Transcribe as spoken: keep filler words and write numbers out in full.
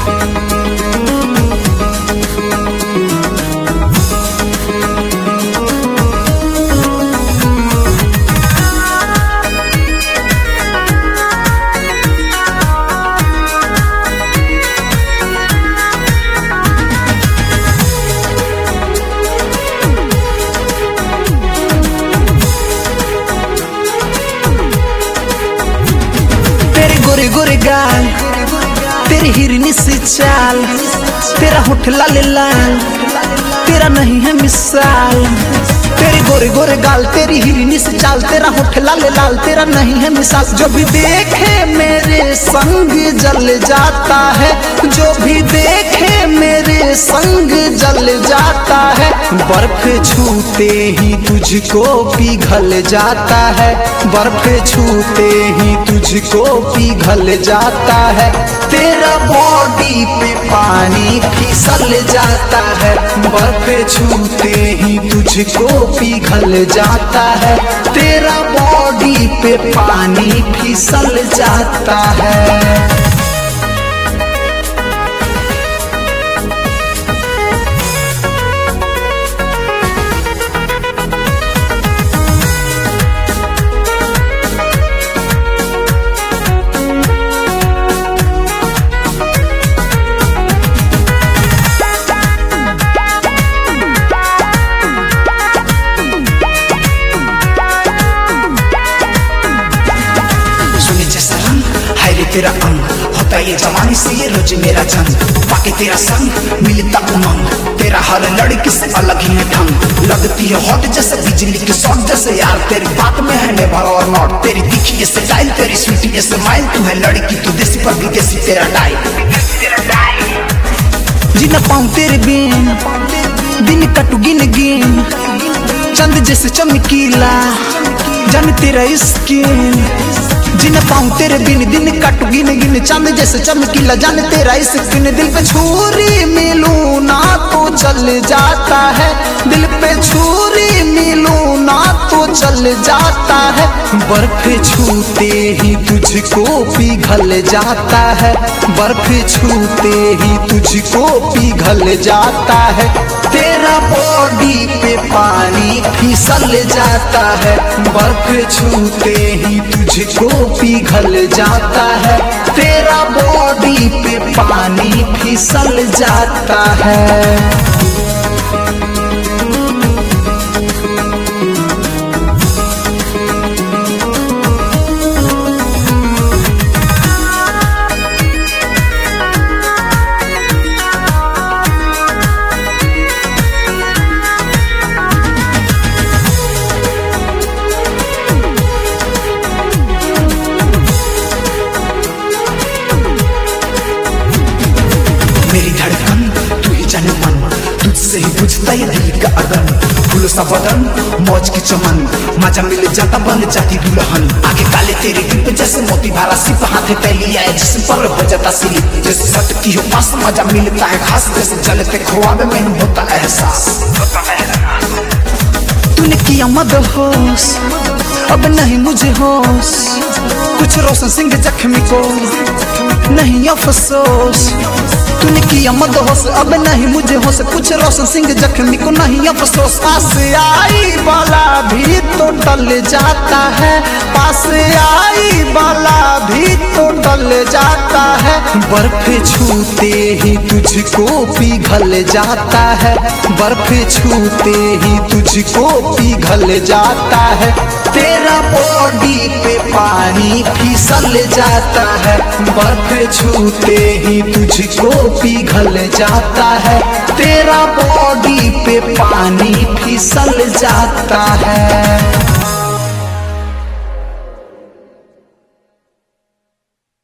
गोरे गोरे गाल, तेरी हिरनी सी चाल, तेरा होठ लाल लाल, तेरा नहीं है मिसाल। तेरे गोरे गोरे गाल, तेरी हिरनी सी चाल, तेरा होठ लाल लाल, तेरा नहीं है मिसाल। जो भी देखे मेरे संग जल जाता है, जो भी देखे मेरे संग जल जाता है। बर्फ छूते ही तुझको पिघल जाता है, बर्फ छूते ही तुझको पिघल जाता है। तेरा बॉडी पे पानी फिसल जाता है, बर्फ छूते ही तुझको पिघल जाता है। तेरा बॉडी पे पानी फिसल जाता है। तेरा अंग होता ये जवानी से ये रोज मेरा जंग, पाके तेरा संग मिलता उमंग। तेरा हर लड़की से अलग ही है ढंग, लगती है हॉट जैसे बिजली की शॉट जैसे। यार तेरी बात में है नेवर और नॉट, तेरी दिखी ये स्टाइल, तेरी स्वीटी ये स्माइल। तू है लड़की तू देसी पर विदेशी तेरा टाइप। जी न पाऊं तेरे बिन, दिन कटू गिन गिन, चंद जैसे चमकीला जान तेरा स्किन। जी न पाऊं तेरे बिन, दिन कटू गिन गिन, चंद जैसे चमकीला जान तेरा स्किन। दिल पे छुरी मिलूं ना तो चल जाता है, दिल पे छुरी मिलूं ना तो चल जाता है। बर्फ छूते ही तुझको पिघल जाता है, बर्फ छूते ही तुझको पिघल जाता है। तेरा बॉडी पे पानी फिसल जाता है, बर्फ छूते ही तुझको पिघल जाता है। तेरा बॉडी पे पानी फिसल जाता है। मेरी धड़कन तू ही जाने मन, तुझसे ही बुझता ये दिल का अगन। फूलों सा बदन मौज की चमन, मजा मिल जाता बन जाती दुल्हन। आगे काले तेरे दिल पे जैसे मोती धारा सिप, हाथ तैलिया है जिसम पर हो जाता सिलिप। जैसे सटकी हो पास मजा मिलता है खास, जैसे जलते ख्वाब में होता एहसास। तूने किया मदहोश, अब नहीं मुझे होश, कुछ रोशन सिंह जख्मी को नहीं अफसोस। तूने किया मदहोश, अब नहीं मुझे होश, कुछ रोशन सिंह जख्मी को नहीं अफसोस। पास आई वाला भी तो टल जाता है, पास आई वाला भी तो टल जाता है। बर्फ छूते ही तुझको पिघल जाता है, बर्फ छूते ही तुझको पिघल जाता है। तेरा बॉडी पे पानी फिसल जाता है, बर्फ छूते ही तुझको पिघल जाता है। तेरा बॉडी पे पानी फिसल जाता है।